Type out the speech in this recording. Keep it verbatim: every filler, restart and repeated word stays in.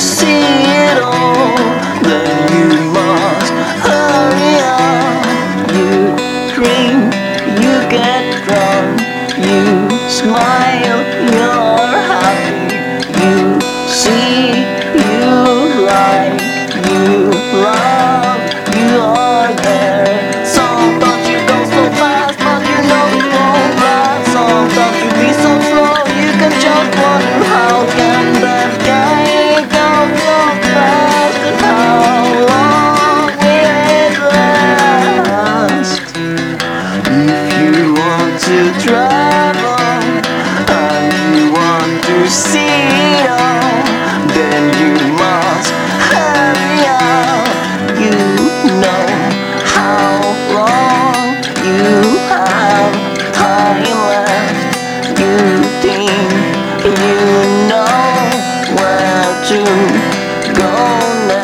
see it all, then you must hurry up. You dream, you get drunk, you smile, you're happy. You see, you like, you love, you are there. Sometimes you go so fast, but you know you won't last. Sometimes you be so slow, you can just wonder how can that guy go so fast, and how long will it last? If you want to travel and you want to see it all, then you must hurry up. You know how long you have time left. You think you know where to go next.